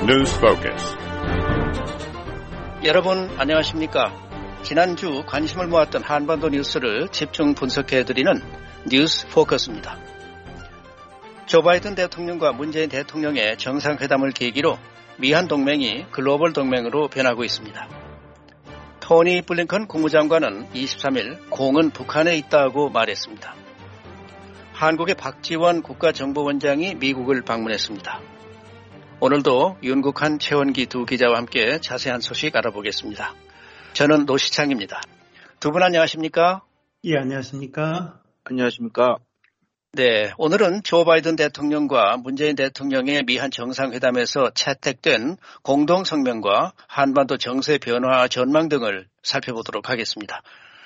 News Focus. 여러분 안녕하십니까? 지난주 관심을 모았던 한반도 뉴스를 집중 분석해드리는 뉴스 포커스입니다. 조 바이든 대통령과 문재인 대통령의 정상회담을 계기로 미한 동맹이 글로벌 동맹으로 변하고 있습니다. 토니 블링컨 국무장관은 23일 공은 북한에 있다고 말했습니다. 한국의 박지원 국가정보원장이 미국을 방문했습니다. 오늘도 윤국한, 최원기 두 기자와 함께 자세한 소식 알아보겠습니다. 저는 노시창입니다. 두 분 안녕하십니까? 예, 안녕하십니까? 안녕하십니까? 네, 오늘은 조 바이든 대통령과 문재인 대통령의 미한 정상회담에서 채택된 공동성명과 한반도 정세 변화 전망 등을 살펴보도록 하겠습니다.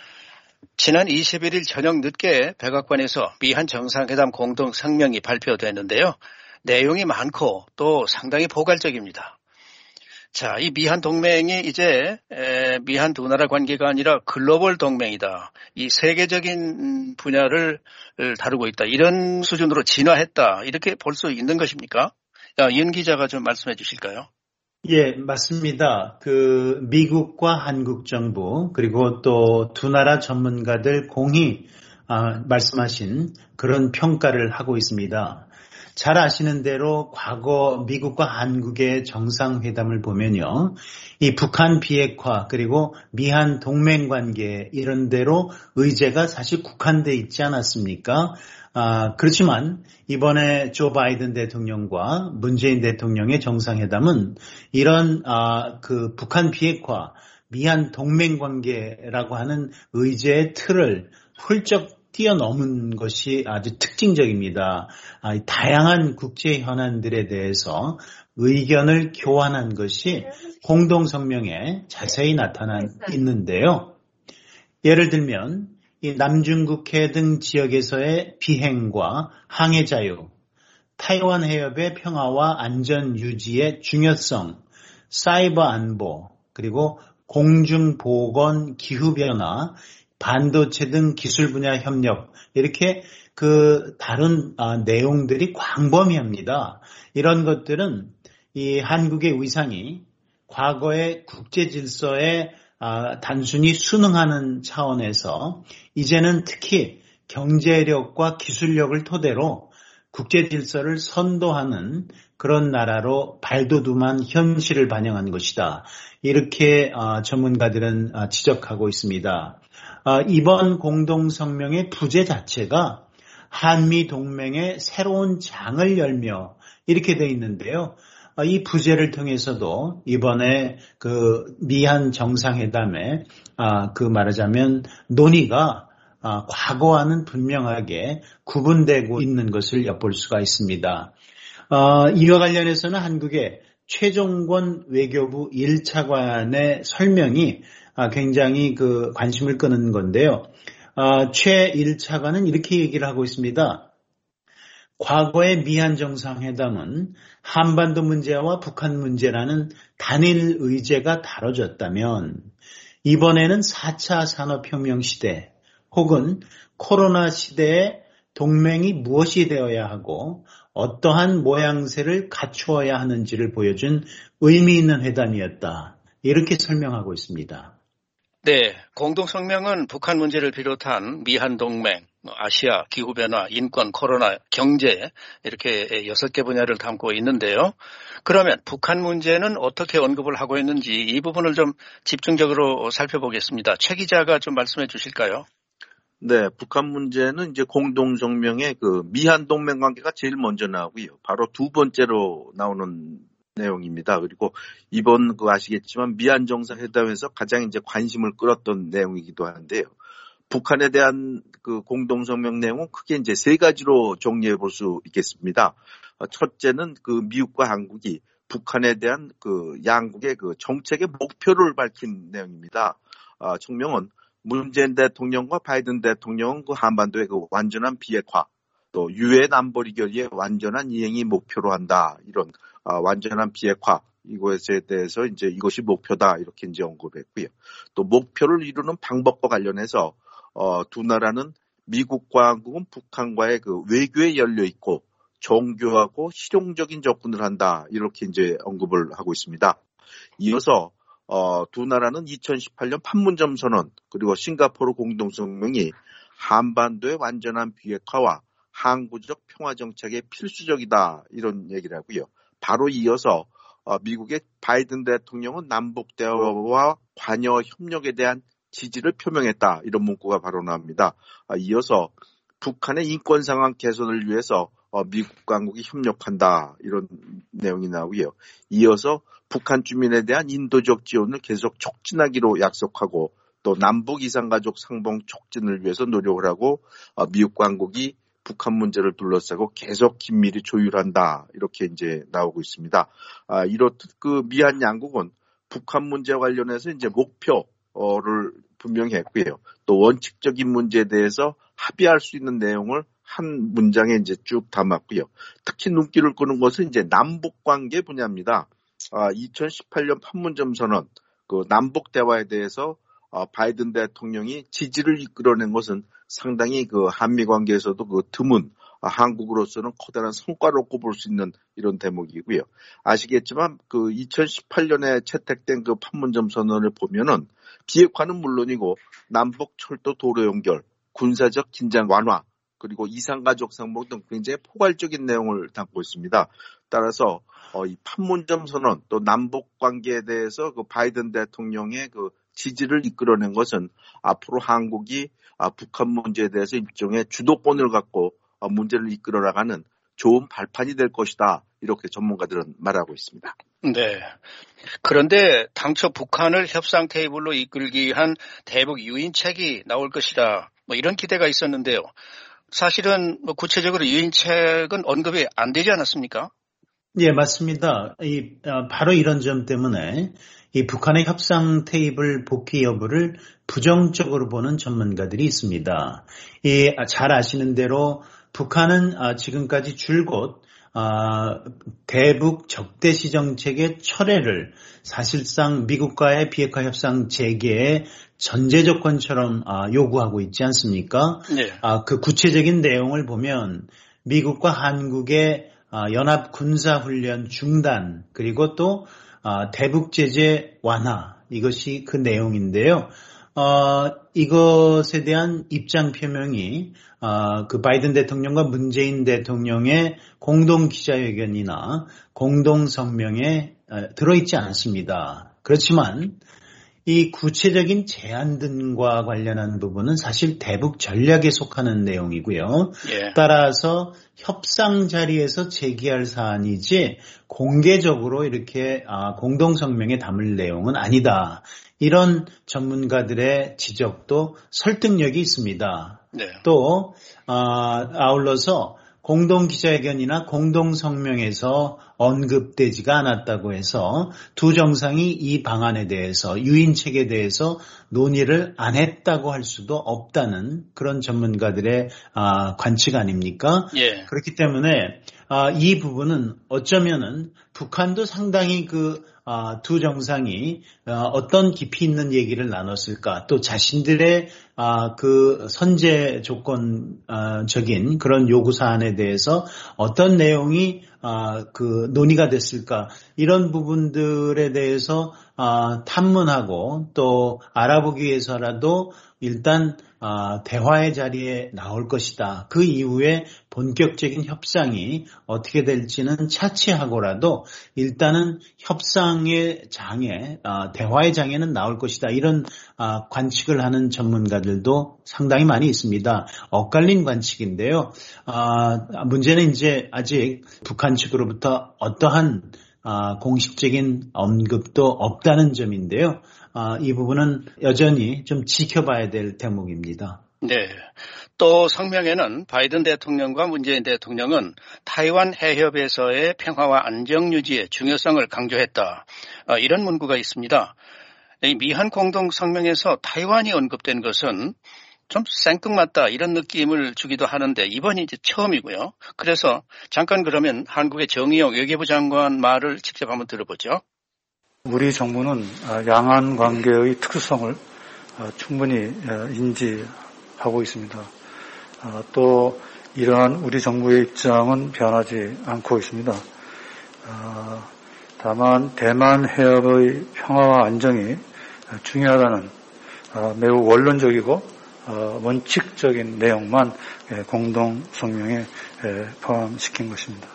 지난 21일 저녁 늦게 백악관에서 미한 정상회담 공동성명이 발표됐는데요. 내용이 많고 또 상당히 포괄적입니다. 자, 이 미한 동맹이 이제 미한 두 나라 관계가 아니라 글로벌 동맹이다. 이 세계적인 분야를 다루고 있다. 이런 수준으로 진화했다. 이렇게 볼 수 있는 것입니까? 윤 기자가 좀 말씀해 주실까요? 예, 맞습니다. 미국과 한국 정부 그리고 또 두 나라 전문가들 공히 말씀하신 그런 평가를 하고 있습니다. 잘 아시는 대로 과거 미국과 한국의 정상회담을 보면요. 이 북한 비핵화 그리고 미한 동맹관계 이런 데로 의제가 사실 국한돼 있지 않았습니까? 그렇지만 이번에 조 바이든 대통령과 문재인 대통령의 정상회담은 이런 북한 비핵화, 미한 동맹관계라고 하는 의제의 틀을 훌쩍 뛰어넘은 것이 아주 특징적입니다. 다양한 국제 현안들에 대해서 의견을 교환한 것이 공동성명에 자세히 나타나 있는데요. 예를 들면 이 남중국해 등 지역에서의 비행과 항해 자유, 타이완 해협의 평화와 안전 유지의 중요성, 사이버 안보, 그리고 공중보건 기후변화, 반도체 등 기술 분야 협력 이렇게 다른 내용들이 광범위합니다. 이런 것들은 이 한국의 위상이 과거의 국제 질서에 단순히 순응하는 차원에서 이제는 특히 경제력과 기술력을 토대로 국제 질서를 선도하는 그런 나라로 발돋움한 현실을 반영한 것이다. 이렇게 전문가들은 지적하고 있습니다. 이번 공동성명의 부제 자체가 한미 동맹의 새로운 장을 열며 이렇게 돼 있는데요. 이 부제를 통해서도 이번에 미한 정상회담에 말하자면 논의가 과거와는 분명하게 구분되고 있는 것을 엿볼 수가 있습니다. 이와 관련해서는 한국의 최종권 외교부 1차관의 설명이 굉장히 관심을 끄는 건데요. 최 1차관은 이렇게 얘기를 하고 있습니다. 과거의 미한 정상회담은 한반도 문제와 북한 문제라는 단일 의제가 다뤄졌다면 이번에는 4차 산업혁명 시대 혹은 코로나 시대에 동맹이 무엇이 되어야 하고 어떠한 모양새를 갖추어야 하는지를 보여준 의미 있는 회담이었다. 이렇게 설명하고 있습니다. 네, 공동성명은 북한 문제를 비롯한 미한 동맹, 아시아, 기후변화, 인권, 코로나, 경제 이렇게 6개 분야를 담고 있는데요. 그러면 북한 문제는 어떻게 언급을 하고 있는지 이 부분을 좀 집중적으로 살펴보겠습니다. 최 기자가 좀 말씀해 주실까요? 네, 북한 문제는 이제 공동성명의 미한 동맹 관계가 제일 먼저 나오고요. 바로 두 번째로 나오는 내용입니다. 그리고 이번 아시겠지만 미한 정상회담에서 가장 이제 관심을 끌었던 내용이기도 한데요. 북한에 대한 공동성명 내용은 크게 이제 세 가지로 정리해 볼 수 있겠습니다. 첫째는 미국과 한국이 북한에 대한 양국의 정책의 목표를 밝힌 내용입니다. 청명은 문재인 대통령과 바이든 대통령은 한반도의 완전한 비핵화, 또 유엔 안보리 결의의 완전한 이행이 목표로 한다. 이런 완전한 비핵화 이것에 대해서 이제 이것이 목표다 이렇게 이제 언급했고요. 또 목표를 이루는 방법과 관련해서 두 나라는 미국과 한국은 북한과의 외교에 열려 있고 정교하고 실용적인 접근을 한다. 이렇게 이제 언급을 하고 있습니다. 이어서 두 나라는 2018년 판문점 선언 그리고 싱가포르 공동성명이 한반도의 완전한 비핵화와 항구적 평화 정책에 필수적이다. 이런 얘기를 하고요. 바로 이어서 미국의 바이든 대통령은 남북 대화와 관여 협력에 대한 지지를 표명했다. 이런 문구가 바로 나옵니다. 이어서 북한의 인권 상황 개선을 위해서 미국 당국이 협력한다. 이런 내용이 나오고요. 이어서 북한 주민에 대한 인도적 지원을 계속 촉진하기로 약속하고 또 남북 이산가족 상봉 촉진을 위해서 노력을 하고 미국 당국이 북한 문제를 둘러싸고 계속 긴밀히 조율한다. 이렇게 이제 나오고 있습니다. 이렇듯 그 미한 양국은 북한 문제 관련해서 이제 목표를 분명히 했고요. 또 원칙적인 문제에 대해서 합의할 수 있는 내용을 한 문장에 이제 쭉 담았고요. 특히 눈길을 끄는 것은 이제 남북 관계 분야입니다. 2018년 판문점 선언, 그 남북 대화에 대해서 바이든 대통령이 지지를 이끌어낸 것은 상당히 그 한미 관계에서도 그 드문 한국으로서는 커다란 성과로 꼽을 수 있는 이런 대목이고요. 아시겠지만 그 2018년에 채택된 그 판문점 선언을 보면은 비핵화는 물론이고 남북 철도 도로 연결, 군사적 긴장 완화, 그리고 이산가족 상봉 등 굉장히 포괄적인 내용을 담고 있습니다. 따라서 이 판문점 선언 또 남북 관계에 대해서 그 바이든 대통령의 그 지지를 이끌어낸 것은 앞으로 한국이 북한 문제에 대해서 일종의 주도권을 갖고 문제를 이끌어 나가는 좋은 발판이 될 것이다. 이렇게 전문가들은 말하고 있습니다. 네. 그런데 당초 북한을 협상 테이블로 이끌기 위한 대북 유인책이 나올 것이다. 이런 기대가 있었는데요. 사실은 구체적으로 유인책은 언급이 안 되지 않았습니까? 예, 맞습니다. 바로 이런 점 때문에 이 북한의 협상 테이블 복귀 여부를 부정적으로 보는 전문가들이 있습니다. 잘 아시는 대로 북한은 지금까지 줄곧 대북 적대시 정책의 철회를 사실상 미국과의 비핵화 협상 재개의 전제 조건처럼 요구하고 있지 않습니까? 네. 그 구체적인 내용을 보면 미국과 한국의 연합 군사훈련 중단 그리고 또 대북 제재 완화 이것이 그 내용인데요. 이것에 대한 입장 표명이 그 바이든 대통령과 문재인 대통령의 공동 기자회견이나 공동 성명에 들어있지 않습니다. 그렇지만 이 구체적인 제안 등과 관련한 부분은 사실 대북 전략에 속하는 내용이고요. 예. 따라서 협상 자리에서 제기할 사안이지 공개적으로 이렇게 공동성명에 담을 내용은 아니다. 이런 전문가들의 지적도 설득력이 있습니다. 네. 또 아울러서 공동기자회견이나 공동성명에서 언급되지가 않았다고 해서 두 정상이 이 방안에 대해서 유인책에 대해서 논의를 안 했다고 할 수도 없다는 그런 전문가들의 관측 아닙니까? 예. 그렇기 때문에 이 부분은 어쩌면은 북한도 상당히 두 정상이 어떤 깊이 있는 얘기를 나눴을까, 또 자신들의 그 선제 조건적인 그런 요구 사안에 대해서 어떤 내용이 그 논의가 됐을까, 이런 부분들에 대해서 탐문하고 또 알아보기 위해서라도 일단 대화의 자리에 나올 것이다. 그 이후에 본격적인 협상이 어떻게 될지는 차치하고라도 일단은 협상의 장에, 대화의 장에는 나올 것이다. 이런 관측을 하는 전문가들도 상당히 많이 있습니다. 엇갈린 관측인데요. 문제는 이제 아직 북한 측으로부터 어떠한 공식적인 언급도 없다는 점인데요. 이 부분은 여전히 좀 지켜봐야 될 대목입니다. 네. 또 성명에는 바이든 대통령과 문재인 대통령은 타이완 해협에서의 평화와 안정 유지의 중요성을 강조했다. 이런 문구가 있습니다. 이 미한 공동 성명에서 타이완이 언급된 것은 좀 생뚱맞다 이런 느낌을 주기도 하는데 이번이 이제 처음이고요. 그래서 잠깐 그러면 한국의 정의용 외교부 장관 말을 직접 한번 들어보죠. 우리 정부는 양안 관계의 특수성을 충분히 인지하고 있습니다. 또 이러한 우리 정부의 입장은 변하지 않고 있습니다. 다만 대만 해협의 평화와 안정이 중요하다는 매우 원론적이고 원칙적인 내용만 공동 성명에 포함시킨 것입니다.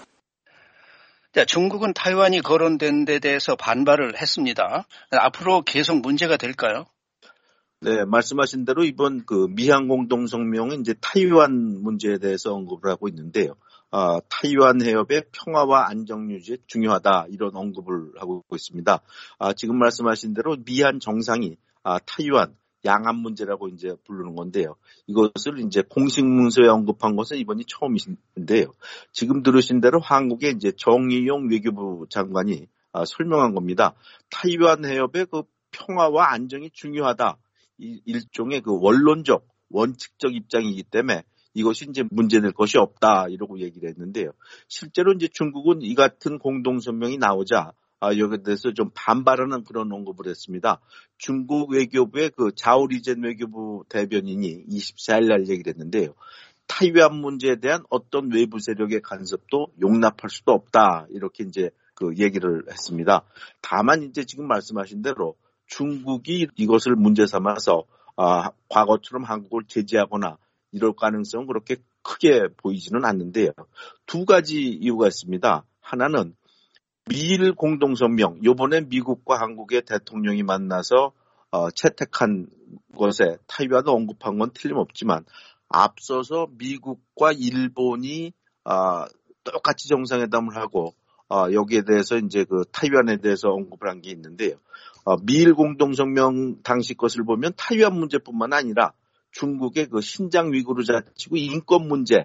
자, 중국은 타이완이 거론된 데 대해서 반발을 했습니다. 앞으로 계속 문제가 될까요? 네, 말씀하신 대로 이번 그 미한 공동 성명은 이제 타이완 문제에 대해서 언급을 하고 있는데요. 타이완 해협의 평화와 안정 유지에 중요하다 이런 언급을 하고 있습니다. 지금 말씀하신 대로 미한 정상이 타이완 양안 문제라고 이제 부르는 건데요. 이것을 이제 공식 문서에 언급한 것은 이번이 처음인데요. 지금 들으신 대로 한국의 이제 정의용 외교부 장관이 설명한 겁니다. 타이완 해협의 그 평화와 안정이 중요하다. 일종의 그 원론적, 원칙적 입장이기 때문에 이것이 이제 문제될 것이 없다 이러고 얘기를 했는데요. 실제로 이제 중국은 이 같은 공동성명이 나오자 여기에 대해서 좀 반발하는 그런 언급을 했습니다. 중국 외교부의 그 자오리젠 외교부 대변인이 24일 날 얘기를 했는데요. 타이완 문제에 대한 어떤 외부 세력의 간섭도 용납할 수도 없다 이렇게 이제 그 얘기를 했습니다. 다만 이제 지금 말씀하신 대로 중국이 이것을 문제 삼아서 과거처럼 한국을 제재하거나 이럴 가능성은 그렇게 크게 보이지는 않는데요. 두 가지 이유가 있습니다. 하나는 미일 공동성명, 이번에 미국과 한국의 대통령이 만나서 채택한 것에 타이완을 언급한 건 틀림없지만 앞서서 미국과 일본이 똑같이 정상회담을 하고 여기에 대해서 이제 그 타이완에 대해서 언급을 한 게 있는데요. 미일 공동성명 당시 것을 보면 타이완 문제뿐만 아니라 중국의 그 신장 위구르 자치구 인권 문제를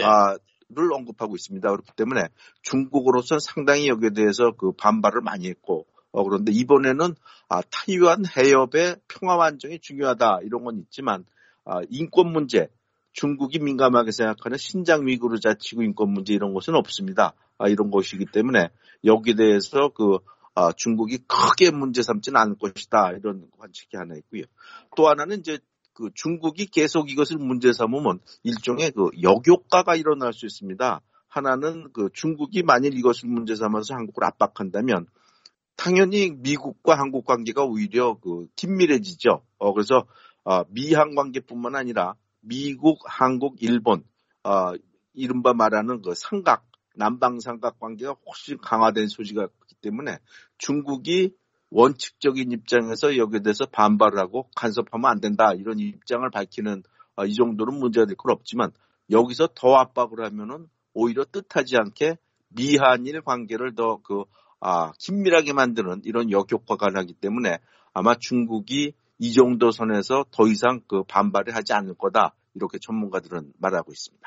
언급하고 있습니다. 그렇기 때문에 중국으로서는 상당히 여기에 대해서 그 반발을 많이 했고 그런데 이번에는 타이완 해협의 평화와 안정이 중요하다 이런 건 있지만 인권 문제 중국이 민감하게 생각하는 신장 위구르 자치구 인권 문제 이런 것은 없습니다. 이런 것이기 때문에 여기에 대해서 중국이 크게 문제 삼지는 않을 것이다 이런 관측이 하나 있고요. 또 하나는 이제 그 중국이 계속 이것을 문제 삼으면 일종의 그 역효과가 일어날 수 있습니다. 하나는 그 중국이 만일 이것을 문제 삼아서 한국을 압박한다면 당연히 미국과 한국 관계가 오히려 그 긴밀해지죠. 그래서 미한 관계뿐만 아니라 미국, 한국, 일본 이른바 말하는 그 삼각 남방 삼각 관계가 훨씬 강화된 소지가 있기 때문에 중국이 원칙적인 입장에서 여기에 대해서 반발을 하고 간섭하면 안 된다 이런 입장을 밝히는 이 정도는 문제가 될 건 없지만 여기서 더 압박을 하면은 오히려 뜻하지 않게 미한일 관계를 더 긴밀하게 만드는 이런 역효과가 나기 때문에 아마 중국이 이 정도 선에서 더 이상 그 반발을 하지 않을 거다 이렇게 전문가들은 말하고 있습니다.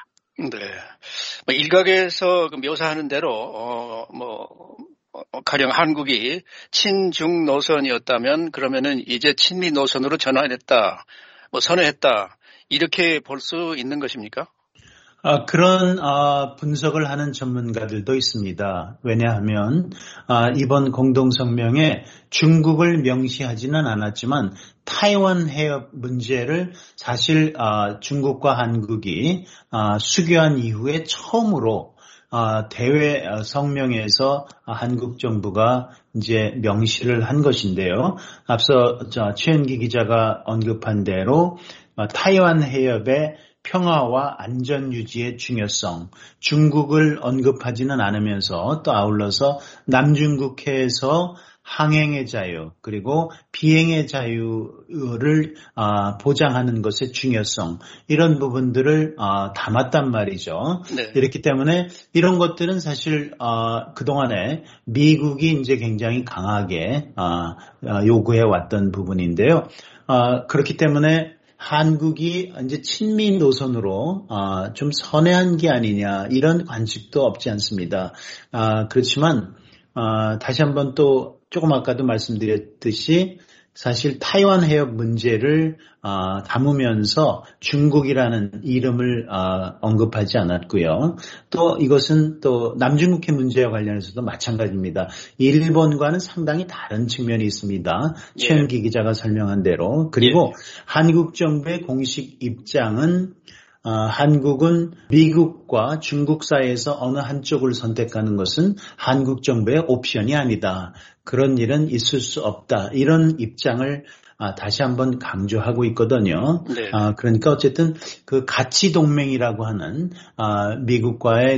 네. 일각에서 묘사하는 대로 가령 한국이 친중 노선이었다면 그러면은 이제 친미 노선으로 전환했다, 선회했다 이렇게 볼 수 있는 것입니까? 그런 분석을 하는 전문가들도 있습니다. 왜냐하면 이번 공동성명에 중국을 명시하지는 않았지만 타이완 해협 문제를 사실 중국과 한국이 수교한 이후에 처음으로 대외 성명에서 한국 정부가 이제 명시를 한 것인데요. 앞서 최현기 기자가 언급한 대로 타이완 해협의 평화와 안전 유지의 중요성, 중국을 언급하지는 않으면서 또 아울러서 남중국해에서 항행의 자유 그리고 비행의 자유를 보장하는 것의 중요성 이런 부분들을 담았단 말이죠. 네. 이렇기 때문에 이런 것들은 사실 그동안에 미국이 이제 굉장히 강하게 요구해 왔던 부분인데요. 그렇기 때문에 한국이 이제 친미 노선으로 좀 선회한 게 아니냐 이런 관측도 없지 않습니다. 그렇지만 다시 한번 또 조금 아까도 말씀드렸듯이 사실 타이완 해협 문제를 담으면서 중국이라는 이름을 언급하지 않았고요. 또 이것은 또 남중국해 문제와 관련해서도 마찬가지입니다. 일본과는 상당히 다른 측면이 있습니다. 최은기 기자가 설명한 대로. 그리고 한국 정부의 공식 입장은 한국은 미국과 중국 사이에서 어느 한쪽을 선택하는 것은 한국 정부의 옵션이 아니다. 그런 일은 있을 수 없다. 이런 입장을 다시 한번 강조하고 있거든요. 네. 그러니까 어쨌든 그 가치 동맹이라고 하는 미국과의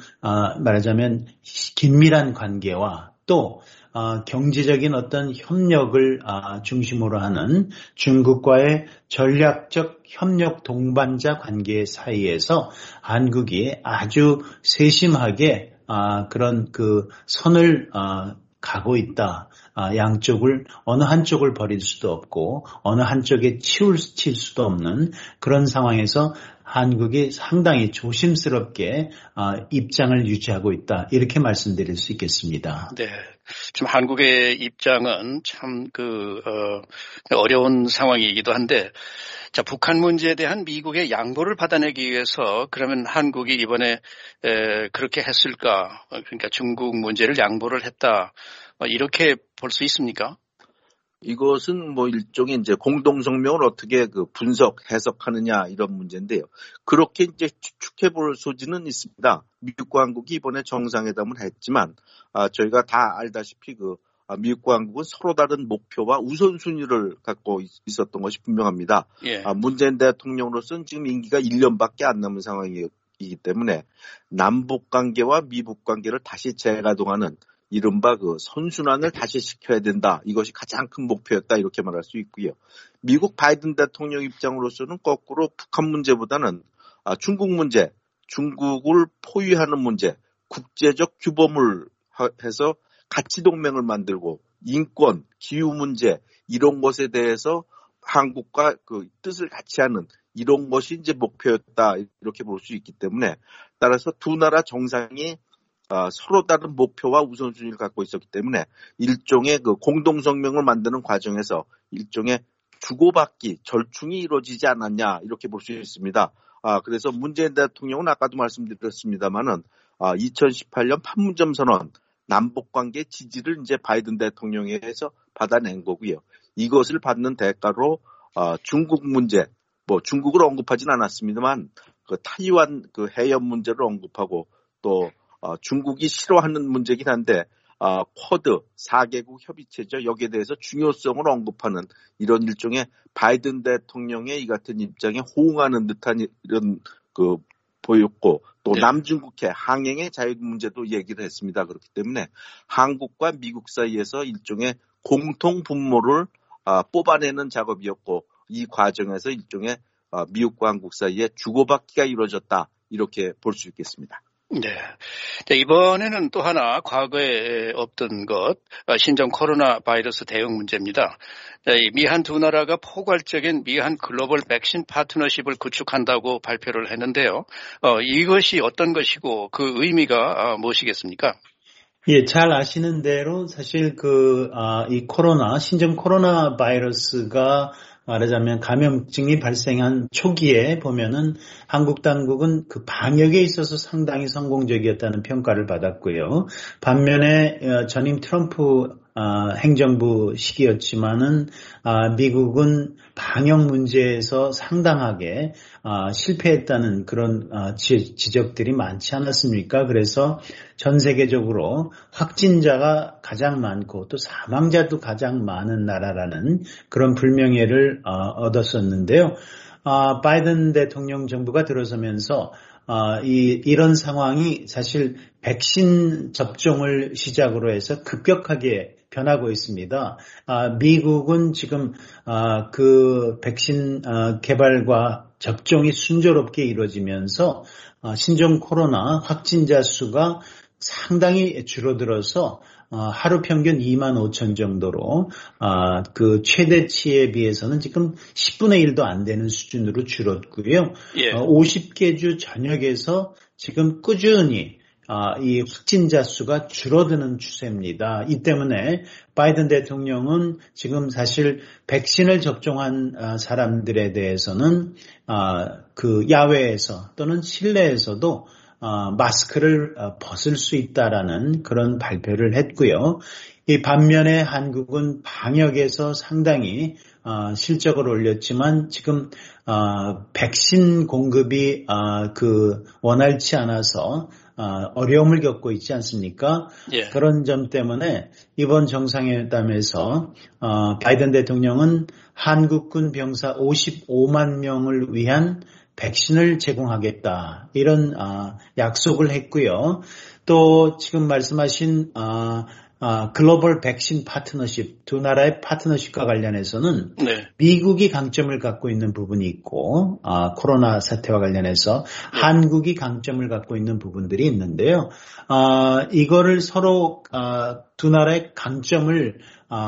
말하자면 긴밀한 관계와 또 경제적인 어떤 협력을 중심으로 하는 중국과의 전략적 협력 동반자 관계 사이에서 한국이 아주 세심하게 그런 그 선을 가고 있다. 양쪽을 어느 한쪽을 버릴 수도 없고 어느 한쪽에 칠 수도 없는 그런 상황에서 한국이 상당히 조심스럽게 입장을 유지하고 있다. 이렇게 말씀드릴 수 있겠습니다. 네. 좀 한국의 입장은 참 어려운 상황이기도 한데, 자, 북한 문제에 대한 미국의 양보를 받아내기 위해서 그러면 한국이 이번에 그렇게 했을까? 그러니까 중국 문제를 양보를 했다. 이렇게 볼 수 있습니까? 이것은 뭐 일종의 이제 공동성명을 어떻게 분석, 해석하느냐 이런 문제인데요. 그렇게 이제 추측해 볼 소지는 있습니다. 미국과 한국이 이번에 정상회담을 했지만, 저희가 다 알다시피 미국과 한국은 서로 다른 목표와 우선순위를 갖고 있었던 것이 분명합니다. 예. 문재인 대통령으로서는 지금 임기가 1년밖에 안 남은 상황이기 때문에 남북 관계와 미북 관계를 다시 재가동하는 이른바 선순환을 다시 시켜야 된다. 이것이 가장 큰 목표였다. 이렇게 말할 수 있고요. 미국 바이든 대통령 입장으로서는 거꾸로 북한 문제보다는 중국 문제, 중국을 포위하는 문제, 국제적 규범을 해서 가치 동맹을 만들고 인권, 기후 문제 이런 것에 대해서 한국과 뜻을 같이 하는 이런 것이 이제 목표였다. 이렇게 볼 수 있기 때문에 따라서 두 나라 정상이 서로 다른 목표와 우선순위를 갖고 있었기 때문에 일종의 공동성명을 만드는 과정에서 일종의 주고받기, 절충이 이루어지지 않았냐 이렇게 볼 수 있습니다. 그래서 문재인 대통령은 아까도 말씀드렸습니다마는 2018년 판문점 선언, 남북관계 지지를 이제 바이든 대통령에서 받아낸 거고요. 이것을 받는 대가로 중국 문제, 중국을 언급하진 않았습니다만 타이완 해협 문제를 언급하고 또 중국이 싫어하는 문제긴 한데 쿼드 4개국 협의체죠. 여기에 대해서 중요성을 언급하는 이런 일종의 바이든 대통령의 이 같은 입장에 호응하는 듯한 이런 보였고 또 네. 남중국해 항행의 자유 문제도 얘기를 했습니다. 그렇기 때문에 한국과 미국 사이에서 일종의 공통 분모를 뽑아내는 작업이었고 이 과정에서 일종의 미국과 한국 사이에 주고받기가 이루어졌다. 이렇게 볼 수 있겠습니다. 네. 이번에는 또 하나 과거에 없던 것, 신종 코로나 바이러스 대응 문제입니다. 미한 두 나라가 포괄적인 미한 글로벌 백신 파트너십을 구축한다고 발표를 했는데요. 이것이 어떤 것이고 그 의미가 무엇이겠습니까? 예, 잘 아시는 대로 사실 이 신종 코로나 바이러스가 말하자면 감염증이 발생한 초기에 보면은 한국 당국은 그 방역에 있어서 상당히 성공적이었다는 평가를 받았고요. 반면에 전임 트럼프 행정부 시기였지만은 미국은 방역 문제에서 상당하게 실패했다는 그런 지적들이 많지 않았습니까? 그래서 전 세계적으로 확진자가 가장 많고 또 사망자도 가장 많은 나라라는 그런 불명예를 얻었었는데요. 바이든 대통령 정부가 들어서면서 이런 상황이 사실 백신 접종을 시작으로 해서 급격하게 변하고 있습니다. 미국은 지금 그 백신 개발과 접종이 순조롭게 이루어지면서 신종 코로나 확진자 수가 상당히 줄어들어서 하루 평균 2만 5천 정도로 그 최대치에 비해서는 지금 10분의 1도 안 되는 수준으로 줄었고요. 예. 50개 주 전역에서 지금 꾸준히 이 확진자 수가 줄어드는 추세입니다. 이 때문에 바이든 대통령은 지금 사실 백신을 접종한 사람들에 대해서는 그 야외에서 또는 실내에서도 마스크를 벗을 수 있다라는 그런 발표를 했고요. 이 반면에 한국은 방역에서 상당히 실적을 올렸지만 지금 백신 공급이 원활치 않아서 어려움을 겪고 있지 않습니까? 예. 그런 점 때문에 이번 정상회담에서 바이든 대통령은 한국군 병사 55만 명을 위한 백신을 제공하겠다 이런 약속을 했고요. 또 지금 말씀하신 글로벌 백신 파트너십, 두 나라의 파트너십과 관련해서는 네. 미국이 강점을 갖고 있는 부분이 있고 코로나 사태와 관련해서 한국이 강점을 갖고 있는 부분들이 있는데요. 이거를 서로 두 나라의 강점을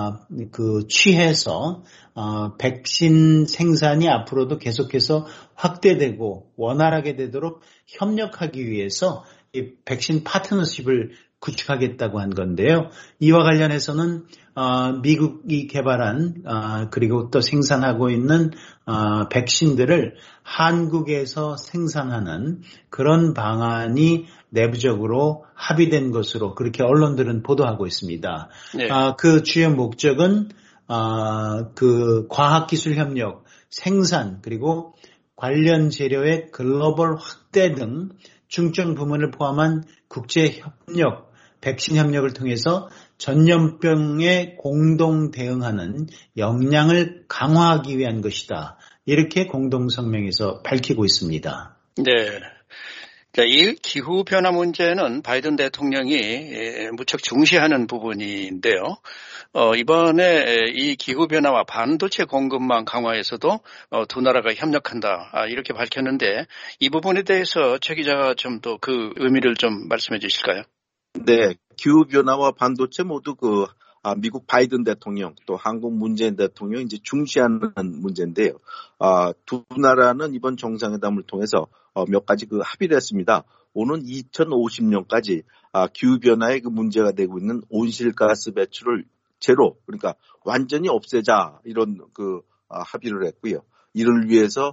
취해서 백신 생산이 앞으로도 계속해서 확대되고 원활하게 되도록 협력하기 위해서 이 백신 파트너십을 구축하겠다고 한 건데요. 이와 관련해서는 미국이 개발한 그리고 또 생산하고 있는 백신들을 한국에서 생산하는 그런 방안이 내부적으로 합의된 것으로 그렇게 언론들은 보도하고 있습니다. 네. 그 주요 목적은 그 과학기술 협력, 생산 그리고 관련 재료의 글로벌 확대 등 중점 부문을 포함한 국제 협력, 백신 협력을 통해서 전염병에 공동 대응하는 역량을 강화하기 위한 것이다. 이렇게 공동성명에서 밝히고 있습니다. 네. 이 기후변화 문제는 바이든 대통령이 무척 중시하는 부분인데요. 이번에 이 기후변화와 반도체 공급망 강화에서도 두 나라가 협력한다. 이렇게 밝혔는데 이 부분에 대해서 최 기자가 좀 더 그 의미를 좀 말씀해 주실까요? 네. 기후변화와 반도체 모두 미국 바이든 대통령 또 한국 문재인 대통령 이제 중시하는 문제인데요. 두 나라는 이번 정상회담을 통해서 몇 가지 합의를 했습니다. 오는 2050년까지 기후변화의 문제가 되고 있는 온실가스 배출을 제로, 그러니까 완전히 없애자 이런 합의를 했고요. 이를 위해서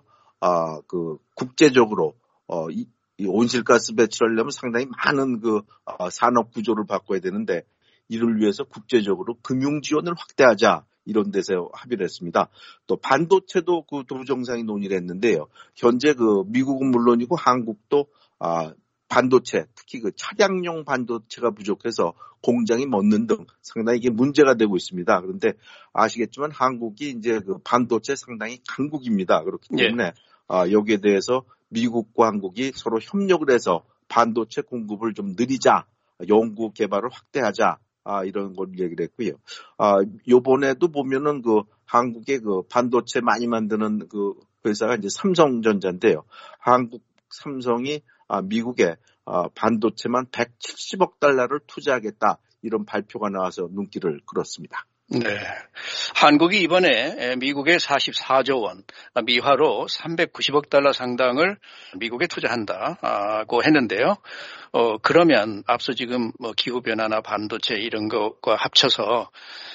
국제적으로 이 온실가스 배출하려면 상당히 많은 산업 구조를 바꿔야 되는데 이를 위해서 국제적으로 금융 지원을 확대하자 이런 데서 합의를 했습니다. 또 반도체도 두 정상이 논의를 했는데요. 현재 미국은 물론이고 한국도 반도체, 특히 차량용 반도체가 부족해서 공장이 멎는 등 상당히 이게 문제가 되고 있습니다. 그런데 아시겠지만 한국이 이제 반도체 상당히 강국입니다. 그렇기 때문에 여기에 대해서 미국과 한국이 서로 협력을 해서 반도체 공급을 좀 느리자, 연구 개발을 확대하자. 이런 걸 얘기를 했고요. 요번에도 보면은 한국의 반도체 많이 만드는 회사가 이제 삼성전자인데요. 한국 삼성이 미국에 반도체만 170억 달러를 투자하겠다. 이런 발표가 나와서 눈길을 끌었습니다. 네. 한국이 이번에 미국의 44조 원, 미화로 390억 달러 상당을 미국에 투자한다고 했는데요. 그러면 앞서 지금 기후변화나 반도체 이런 것과 합쳐서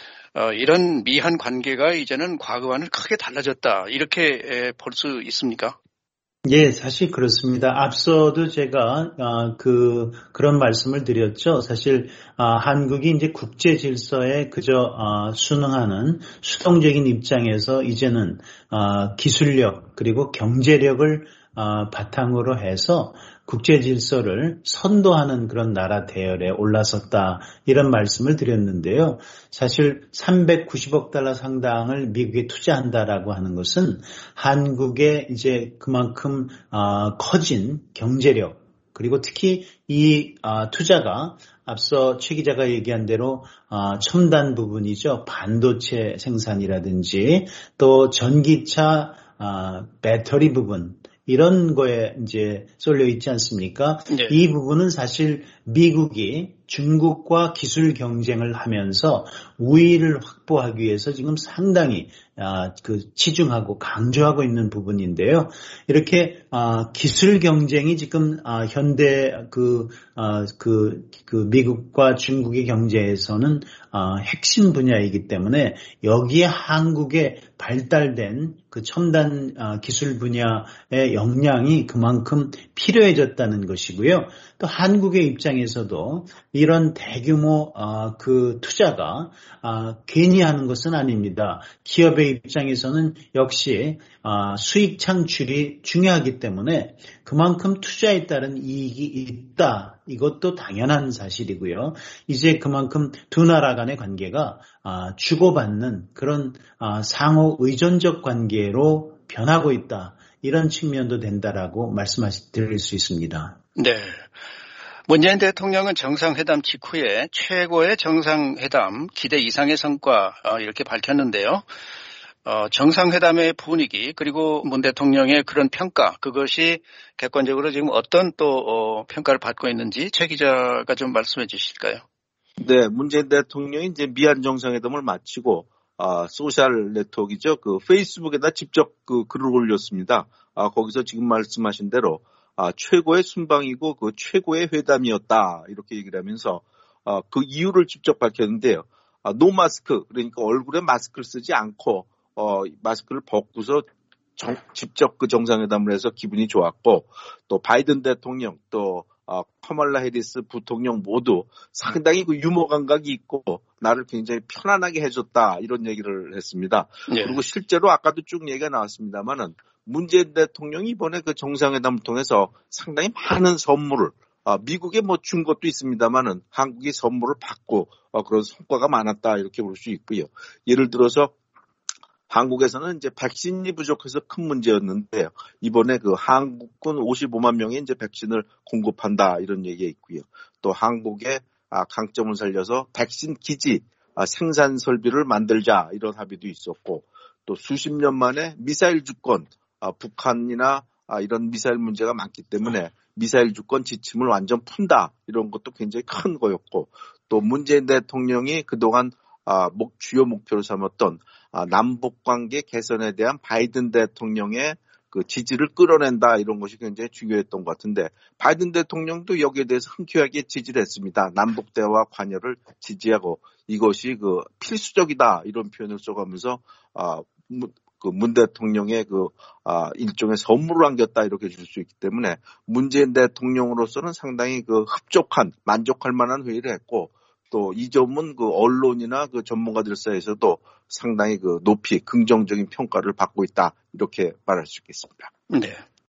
이런 미한 관계가 이제는 과거와는 크게 달라졌다. 이렇게 볼 수 있습니까? 예, 사실 그렇습니다. 앞서도 제가 그런 말씀을 드렸죠. 사실 한국이 이제 국제 질서에 그저 순응하는 수동적인 입장에서 이제는 기술력 그리고 경제력을 바탕으로 해서 국제 질서를 선도하는 그런 나라 대열에 올라섰다 이런 말씀을 드렸는데요. 사실 390억 달러 상당을 미국에 투자한다라고 하는 것은 한국의 이제 그만큼 커진 경제력 그리고 특히 이 투자가 앞서 최 기자가 얘기한 대로 첨단 부분이죠. 반도체 생산이라든지 또 전기차 배터리 부분 이런 거에 이제 쏠려 있지 않습니까? 네. 이 부분은 사실 미국이 중국과 기술 경쟁을 하면서 우위를 확보하기 위해서 지금 상당히 치중하고 강조하고 있는 부분인데요. 이렇게 기술 경쟁이 지금 현대 미국과 중국의 경제에서는 핵심 분야이기 때문에 여기에 한국의 발달된 그 첨단 기술 분야의 역량이 그만큼 필요해졌다는 것이고요. 또 한국의 입장에서도 이런 대규모 그 투자가 괜히 하는 것은 아닙니다. 기업의 입장에서는 역시 수익 창출이 중요하기 때문에 그만큼 투자에 따른 이익이 있다. 이것도 당연한 사실이고요. 이제 그만큼 두 나라 간의 관계가 주고받는 그런 상호 의존적 관계로 변하고 있다. 이런 측면도 된다라고 드릴 수 있습니다. 네. 문재인 대통령은 정상회담 직후에 최고의 정상회담 기대 이상의 성과 이렇게 밝혔는데요. 정상회담의 분위기 그리고 문 대통령의 그런 평가 그것이 객관적으로 지금 어떤 또 평가를 받고 있는지 최 기자가 좀 말씀해 주실까요? 네, 문재인 대통령이 이제 미한 정상회담을 마치고 소셜 네트워크이죠. 그 페이스북에다 직접 그 글을 올렸습니다. 거기서 지금 말씀하신 대로 최고의 순방이고 그 최고의 회담이었다 이렇게 얘기를 하면서 그 이유를 직접 밝혔는데요. 노 마스크 그러니까 얼굴에 마스크를 쓰지 않고 마스크를 벗고서 직접 그 정상회담을 해서 기분이 좋았고 또 바이든 대통령 또 카말라 해리스 부통령 모두 상당히 그 유머 감각이 있고 나를 굉장히 편안하게 해줬다 이런 얘기를 했습니다. 네. 그리고 실제로 아까도 쭉 얘기가 나왔습니다만은 문재인 대통령이 이번에 그 정상회담을 통해서 상당히 많은 선물을 미국에 뭐 준 것도 있습니다만은 한국이 선물을 받고 그런 성과가 많았다 이렇게 볼 수 있고요. 예를 들어서 한국에서는 이제 백신이 부족해서 큰 문제였는데요. 이번에 그 한국군 55만 명이 이제 백신을 공급한다 이런 얘기가 있고요. 또 한국의 강점을 살려서 백신 기지 생산 설비를 만들자 이런 합의도 있었고 또 수십 년 만에 미사일 주권 북한이나 이런 미사일 문제가 많기 때문에 미사일 주권 지침을 완전 푼다 이런 것도 굉장히 큰 거였고 또 문재인 대통령이 그동안 주요 목표로 삼았던 남북관계 개선에 대한 바이든 대통령의 그 지지를 끌어낸다 이런 것이 굉장히 중요했던 것 같은데 바이든 대통령도 여기에 대해서 흔쾌하게 지지를 했습니다. 남북 대화 관여를 지지하고 이것이 그 필수적이다 이런 표현을 써가면서 그 문 대통령의 그 일종의 선물을 안겼다 이렇게 줄 수 있기 때문에 문재인 대통령으로서는 상당히 그 흡족한 만족할 만한 회의를 했고. 또 이 점은 그 언론이나 그 전문가들 사이에서도 상당히 그 높이 긍정적인 평가를 받고 있다 이렇게 말할 수 있겠습니다. 네.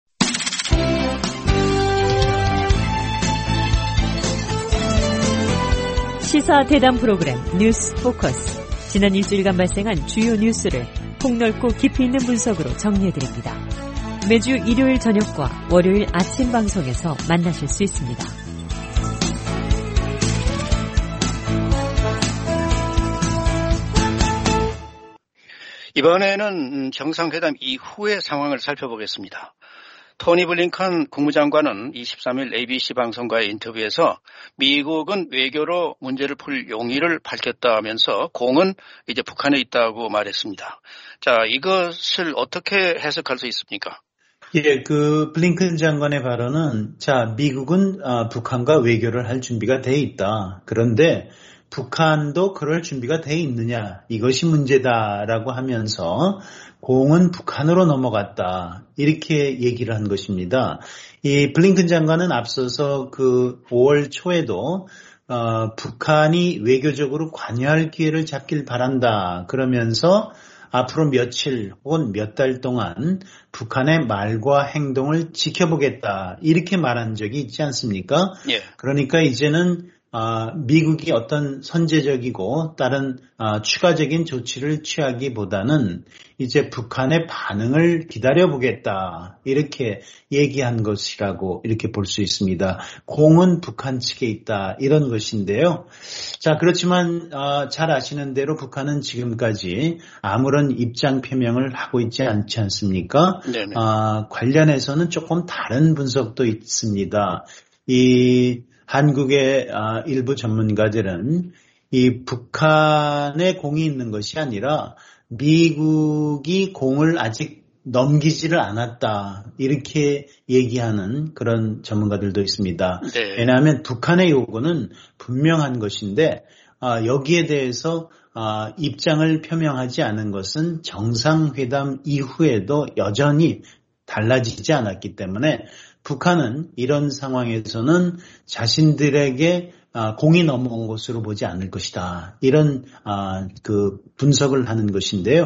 시사 대담 프로그램 뉴스 포커스. 지난 일주일간 발생한 주요 뉴스를 폭넓고 깊이 있는 분석으로 정리해드립니다. 매주 일요일 저녁과 월요일 아침 방송에서 만나실 수 있습니다. 이번에는 정상회담 이후의 상황을 살펴보겠습니다. 토니 블링컨 국무장관은 23일 ABC 방송과의 인터뷰에서 미국은 외교로 문제를 풀 용의를 밝혔다면서 공은 이제 북한에 있다고 말했습니다. 자, 이것을 어떻게 해석할 수 있습니까? 예, 그 블링컨 장관의 발언은 미국은 북한과 외교를 할 준비가 돼 있다. 그런데 북한도 그럴 준비가 돼 있느냐 이것이 문제다라고 하면서 공은 북한으로 넘어갔다 이렇게 얘기를 한 것입니다. 이 블링컨 장관은 앞서서 그 5월 초에도 북한이 외교적으로 관여할 기회를 잡길 바란다 그러면서 앞으로 며칠 혹은 몇 달 동안 북한의 말과 행동을 지켜보겠다 이렇게 말한 적이 있지 않습니까? 예. 그러니까 이제는 미국이 어떤 선제적이고 다른 추가적인 조치를 취하기보다는 이제 북한의 반응을 기다려보겠다 이렇게 얘기한 것이라고 이렇게 볼 수 있습니다. 공은 북한 측에 있다 이런 것인데요. 자, 그렇지만 잘 아시는 대로 북한은 지금까지 아무런 입장 표명을 하고 있지 않지 않습니까? 네네. 관련해서는 조금 다른 분석도 있습니다. 한국의 일부 전문가들은 이 북한의 공이 있는 것이 아니라 미국이 공을 아직 넘기지를 않았다 이렇게 얘기하는 그런 전문가들도 있습니다. 네. 왜냐하면 북한의 요구는 분명한 것인데 여기에 대해서 입장을 표명하지 않은 것은 정상회담 이후에도 여전히 달라지지 않았기 때문에 북한은 이런 상황에서는 자신들에게 공이 넘어온 것으로 보지 않을 것이다. 이런 그 분석을 하는 것인데요.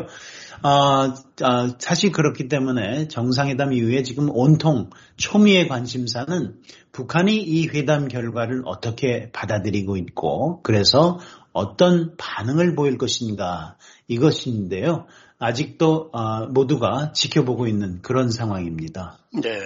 사실 그렇기 때문에 정상회담 이후에 지금 온통 초미의 관심사는 북한이 이 회담 결과를 어떻게 받아들이고 있고 그래서 어떤 반응을 보일 것인가 이것인데요. 아직도 모두가 지켜보고 있는 그런 상황입니다. 네.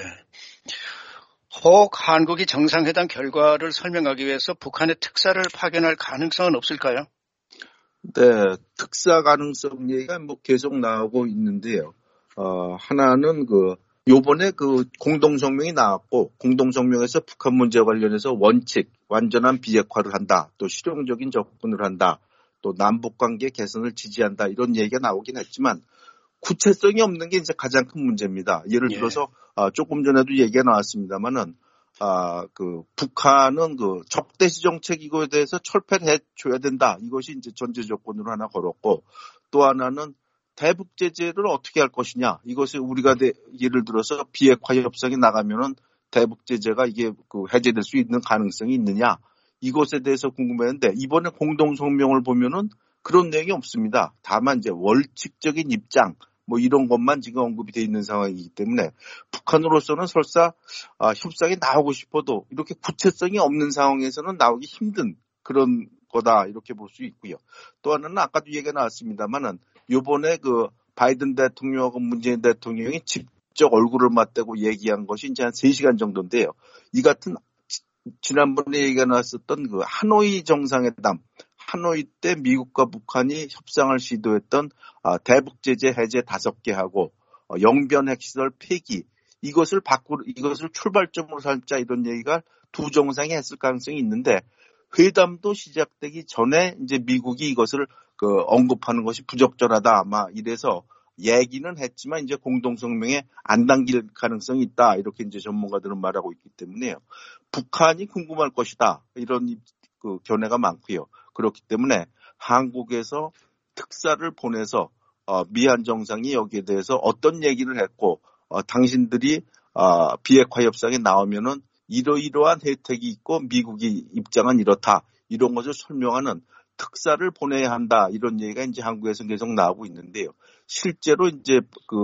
혹 한국이 정상회담 결과를 설명하기 위해서 북한의 특사를 파견할 가능성은 없을까요? 네, 특사 가능성 얘기가 계속 나오고 있는데요. 하나는 요번에 공동성명이 나왔고, 공동성명에서 북한 문제 관련해서 원칙, 완전한 비핵화를 한다, 또 실용적인 접근을 한다, 또 남북관계 개선을 지지한다, 이런 얘기가 나오긴 했지만, 구체성이 없는 게 이제 가장 큰 문제입니다. 예를 들어서, 조금 전에도 얘기가 나왔습니다만은, 북한은 적대시 정책 이거에 대해서 철폐를 해줘야 된다. 이것이 이제 전제 조건으로 하나 걸었고, 또 하나는 대북 제재를 어떻게 할 것이냐. 이것이 우리가 예를 들어서 비핵화 협상이 나가면은 대북 제재가 이게 해제될 수 있는 가능성이 있느냐. 이것에 대해서 궁금했는데 이번에 공동성명을 보면은 그런 내용이 없습니다. 다만 이제 월칙적인 입장 이런 것만 지금 언급이 돼 있는 상황이기 때문에 북한으로서는 설사 협상이 나오고 싶어도 이렇게 구체성이 없는 상황에서는 나오기 힘든 그런 거다 이렇게 볼 수 있고요. 또 하나는 아까도 얘기가 나왔습니다만은 요번에 바이든 대통령하고 문재인 대통령이 직접 얼굴을 맞대고 얘기한 것이 이제 한 3시간 정도인데요. 이 같은 지난번에 얘기가 나왔었던 하노이 정상회담, 하노이 때 미국과 북한이 협상을 시도했던 대북 제재 해제 5개 하고 영변 핵시설 폐기 이것을 출발점으로 삼자 이런 얘기가 두 정상이 했을 가능성이 있는데 회담도 시작되기 전에 이제 미국이 이것을 언급하는 것이 부적절하다 아마 이래서 얘기는 했지만 이제 공동성명에 안 담길 가능성이 있다 이렇게 이제 전문가들은 말하고 있기 때문에요. 북한이 궁금할 것이다 이런 견해가 많고요. 그렇기 때문에 한국에서 특사를 보내서 미한 정상이 여기에 대해서 어떤 얘기를 했고 당신들이 비핵화 협상에 나오면은 이러이러한 혜택이 있고 미국의 입장은 이렇다 이런 것을 설명하는 특사를 보내야 한다 이런 얘기가 이제 한국에서 계속 나오고 있는데요. 실제로 이제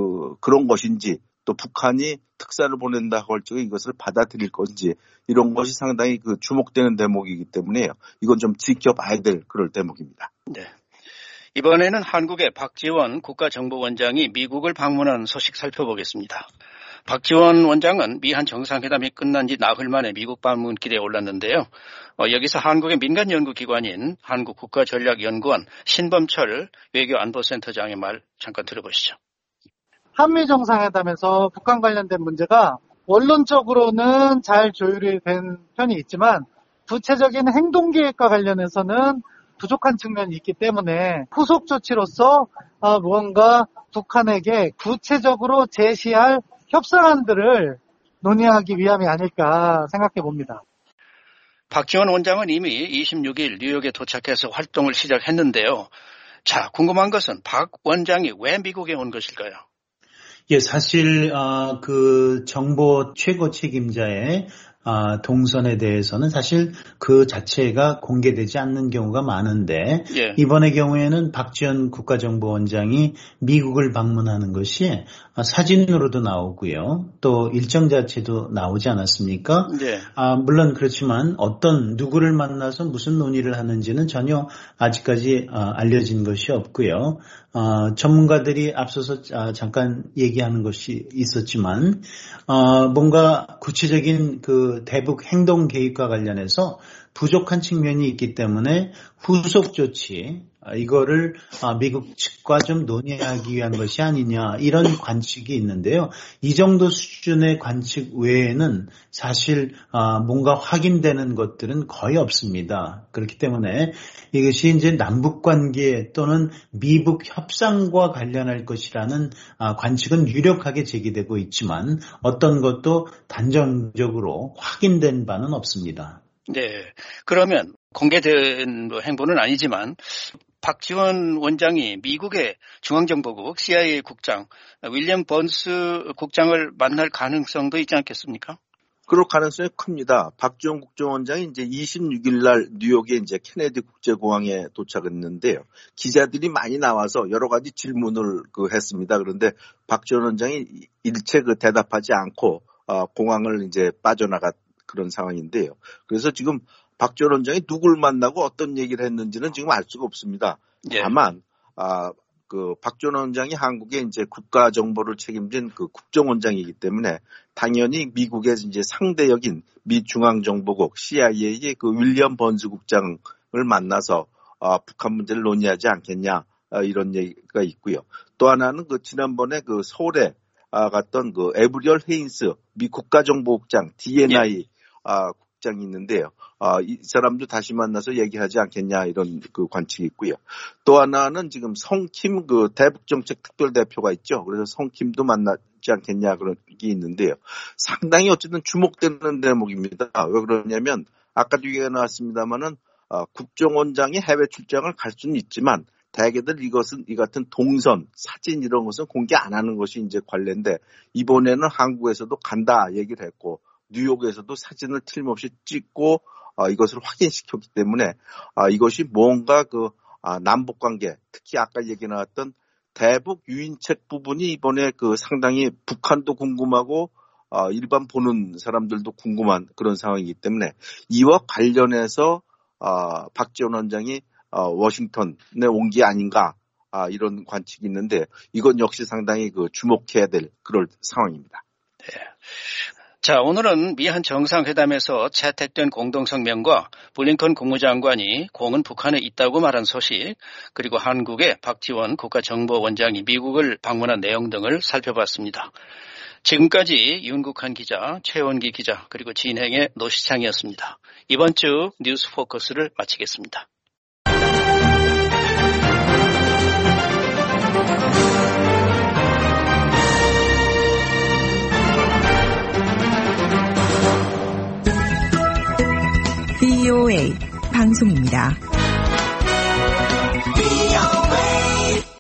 그런 것인지 또 북한이 특사를 보낸다고 할 적에 이것을 받아들일 건지 이런 것이 상당히 주목되는 대목이기 때문에요. 이건 좀 지켜봐야 될 그럴 대목입니다. 네. 이번에는 한국의 박지원 국가정보원장이 미국을 방문한 소식 살펴보겠습니다. 박지원 원장은 미한 정상회담이 끝난 지 나흘 만에 미국 방문길에 올랐는데요. 여기서 한국의 민간 연구기관인 한국국가전략연구원 신범철 외교안보센터장의 말 잠깐 들어보시죠. 한미 정상회담에서 북한 관련된 문제가 원론적으로는 잘 조율이 된 편이 있지만 구체적인 행동 계획과 관련해서는 부족한 측면이 있기 때문에 후속 조치로서 무언가 북한에게 구체적으로 제시할 협상안들을 논의하기 위함이 아닐까 생각해 봅니다. 박지원 원장은 이미 26일 뉴욕에 도착해서 활동을 시작했는데요. 자, 궁금한 것은 박 원장이 왜 미국에 온 것일까요? 예, 사실 정보 최고 책임자의 동선에 대해서는 사실 그 자체가 공개되지 않는 경우가 많은데 이번의 경우에는 박지원 국가정보원장이 미국을 방문하는 것이 사진으로도 나오고요. 또 일정 자체도 나오지 않았습니까? 물론 그렇지만 누구를 만나서 무슨 논의를 하는지는 전혀 아직까지 알려진 것이 없고요. 전문가들이 앞서서 잠깐 얘기하는 것이 있었지만 뭔가 구체적인 대북 행동 계획과 관련해서 부족한 측면이 있기 때문에 후속 조치 이거를 미국 측과 좀 논의하기 위한 것이 아니냐 이런 관측이 있는데요. 이 정도 수준의 관측 외에는 사실 뭔가 확인되는 것들은 거의 없습니다. 그렇기 때문에 이것이 이제 남북 관계 또는 미북 협상과 관련할 것이라는 관측은 유력하게 제기되고 있지만 어떤 것도 단정적으로 확인된 바는 없습니다. 네. 그러면 공개된 행보는 아니지만 박지원 원장이 미국의 중앙정보국 CIA 국장 윌리엄 번스 국장을 만날 가능성도 있지 않겠습니까? 그럴 가능성이 큽니다. 박지원 국정원장이 이제 26일 날 뉴욕에 이제 케네디 국제공항에 도착했는데요. 기자들이 많이 나와서 여러 가지 질문을 했습니다. 그런데 박지원 원장이 일체 대답하지 않고 공항을 이제 빠져나간 그런 상황인데요. 그래서 지금 박지원 원장이 누굴 만나고 어떤 얘기를 했는지는 지금 알 수가 없습니다. 예. 다만 박지원 원장이 한국의 이제 국가 정보를 책임진 국정원장이기 때문에 당연히 미국의 이제 상대역인 미 중앙정보국 CIA의 윌리엄 번스 국장을 만나서 북한 문제를 논의하지 않겠냐 이런 얘기가 있고요. 또 하나는 지난번에 서울에 갔던 에브리얼 헤인스 미 국가정보국장 DNI 국장이 있는데요. 이 사람도 다시 만나서 얘기하지 않겠냐 이런 관측이 있고요. 또 하나는 지금 성킴 대북정책특별대표가 있죠. 그래서 성킴도 만나지 않겠냐 그런 게 있는데요. 상당히 어쨌든 주목되는 대목입니다. 왜 그러냐면 아까도 얘기가 나왔습니다만은 국정원장이 해외 출장을 갈 수는 있지만 대개들 이 같은 동선, 사진 이런 것은 공개 안 하는 것이 이제 관례인데 이번에는 한국에서도 간다 얘기를 했고 뉴욕에서도 사진을 틀림없이 찍고 이것을 확인시켰기 때문에 이것이 뭔가 남북 관계, 특히 아까 얘기 나왔던 대북 유인책 부분이 이번에 상당히 북한도 궁금하고 일반 보는 사람들도 궁금한 그런 상황이기 때문에 이와 관련해서 박지원 원장이 워싱턴에 온 게 아닌가 이런 관측이 있는데 이건 역시 상당히 주목해야 될 그럴 상황입니다. 네. 자, 오늘은 미한 정상회담에서 채택된 공동성명과 블링컨 국무장관이 공은 북한에 있다고 말한 소식, 그리고 한국의 박지원 국가정보원장이 미국을 방문한 내용 등을 살펴봤습니다. 지금까지 윤국한 기자, 최원기 기자, 그리고 진행의 노시창이었습니다. 이번 주 뉴스 포커스를 마치겠습니다. VOA 방송입니다.